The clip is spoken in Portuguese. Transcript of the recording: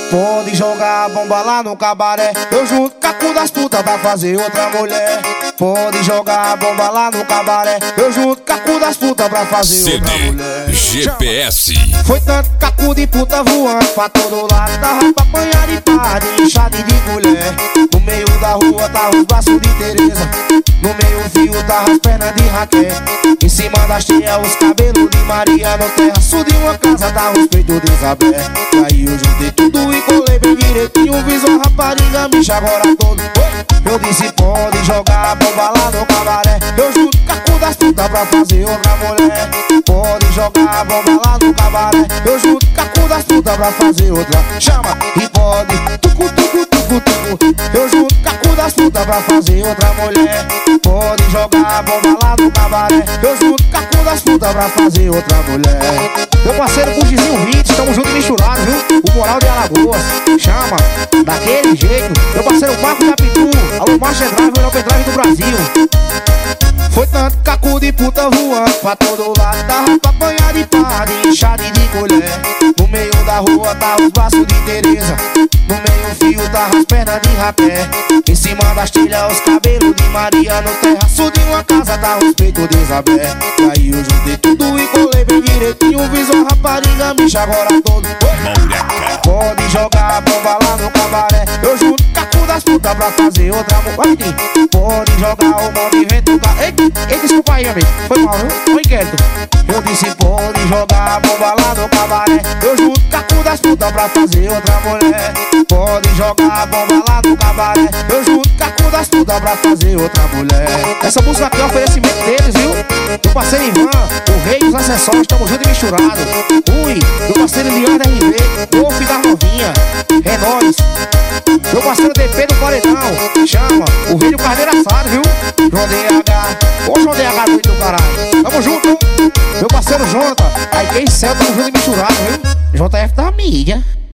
Pode jogar a bomba lá no cabaré, eu junto com a cu das putas pra fazer outra mulher. Pode jogar a bomba lá no cabaré, eu junto com a cu das putas pra fazer outra mulher. GPS. Foi tanto cacu de puta voando pra todo lado, tava pra apanhar de par, de inchada e de mulher. No meio da rua tava os braços de Tereza, no meio fio tava as pernas de Raquel. Em cima das teias os cabelos de Maria, no terraço de uma casa tava os peitos de Isabel. E aí eu juntei tudo e colei bem direitinho, fiz uma rapariga, bicha agora todo. Eu disse pode jogar a bomba lá no cabaré, eu junto com a cu das putas pra fazer outra mulher. Pode jogar a bomba lá no cabaré, eu junto com a cu das putas pra fazer outra. Chama e pode tucu, tucu, tucu, tucu. Eu junto com a cu das putas pra fazer outra mulher. Pode jogar a bomba lá no cabaré, eu junto com a cu das putas pra fazer outra mulher. Meu parceiro Bugizinho Hits, tamo junto e misturado, viu? O Moral de Alagoas, chama, daquele jeito. Meu parceiro Marco da Pitu, alô Master Drive, o melhor pendrive do Brasil. Foi tanto cacu de puta voando pra todo lado, tava pra apanhar de par, de inchada e de colher. No meio da rua tava os braços de Tereza, no meio fio tava as pernas de Raquel. Em cima das telhas os cabelos de Maria, no terraço de uma casa tava os peitos de Isabel. E aí eu juntei tudo e colei bem direitinho, fiz uma rapariga, bicha agora todo. Pode jogar a bomba lá no cabaré, eu junto com a cu das putas pra fazer outra mulher. Pode jogar o mão de vento pra... Ei, desculpa aí, amigo, foi mal, viu? Foi inquérito. Eu disse pode jogar a bomba lá no cabaré, eu junto com a cu das putas pra fazer outra mulher. Pode jogar a bomba lá no cabaré, eu junto com a cu das putas pra fazer outra mulher. Essa música aqui é um oferecimento deles, viu? Meu parceiro Ivan, o rei dos acessórios, tamo junto e misturado. Ui, meu parceiro Leandro RV, Golfe da Novinha, é nóis. Meu parceiro DP do Paredão, chama, o rei do carneiro assado, viu? João DH, ô João DH doido do caralho, tamo junto. Meu parceiro Jonta, aí quem céu, tamo junto e misturado, viu? JF da mídia.